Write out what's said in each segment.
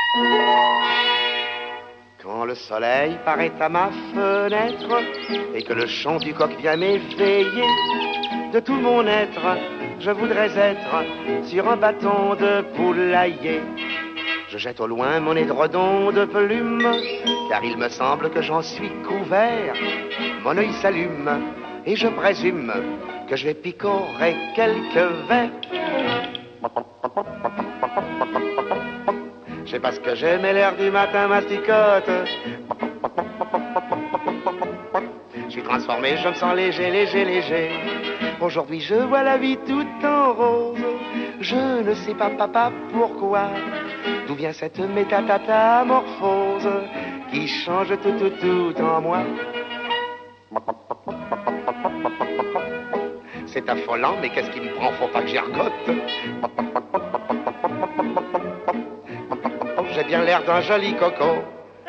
Quand le soleil paraît à ma fenêtre et que le chant du coq vient m'éveiller, de tout mon être, je voudrais être sur un bâton de poulailler. Je jette au loin mon édredon de plume, car il me semble que j'en suis couvert. Mon œil s'allume et je présume que je vais picorer quelques vers. Je sais pas ce que j'ai, mais l'air du matin masticote. Je suis transformé, je me sens léger, léger, léger. Aujourd'hui je vois la vie tout en rose. Je ne sais pas, papa, pourquoi. D'où vient cette métamorphose qui change tout, tout, tout en moi. C'est affolant, mais qu'est-ce qui me prend? Faut pas que j'y argote. J'ai bien l'air d'un joli coco.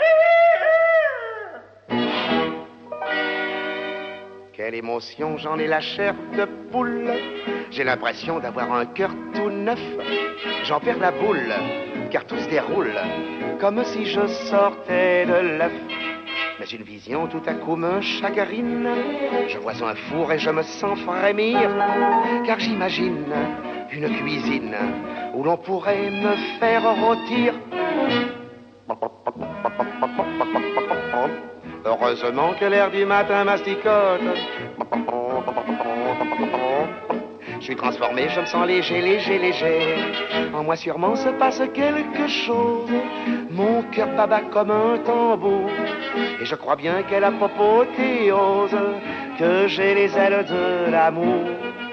Quelle émotion, j'en ai la chair de poule. J'ai l'impression d'avoir un cœur tout neuf. J'en perds la boule, car tout se déroule comme si je sortais de l'œuf. Mais une vision tout à coup me chagrine. Je vois un four et je me sens frémir, car j'imagine une cuisine où l'on pourrait me faire rôtir. Heureusement que l'air du matin masticote. Je suis transformé, je me sens léger, léger, léger. En moi sûrement se passe quelque chose. Mon cœur bat comme un tambour. Et je crois bien qu'elle a apophéose, que j'ai les ailes de l'amour.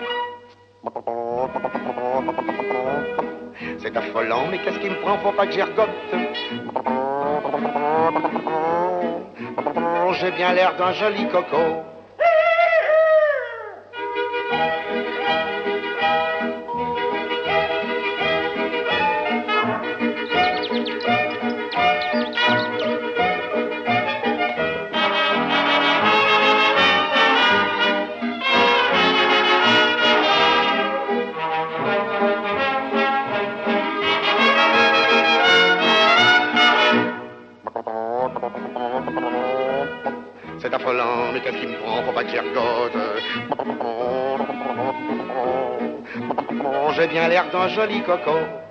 C'est affolant, mais qu'est-ce qui me prend? Faut pas que j'y regotte. J'ai bien l'air d'un joli coco. C'est affolant, mais qu'est-ce qui me prend? Faut pas que j'y regotte. J'ai bien l'air d'un joli coco.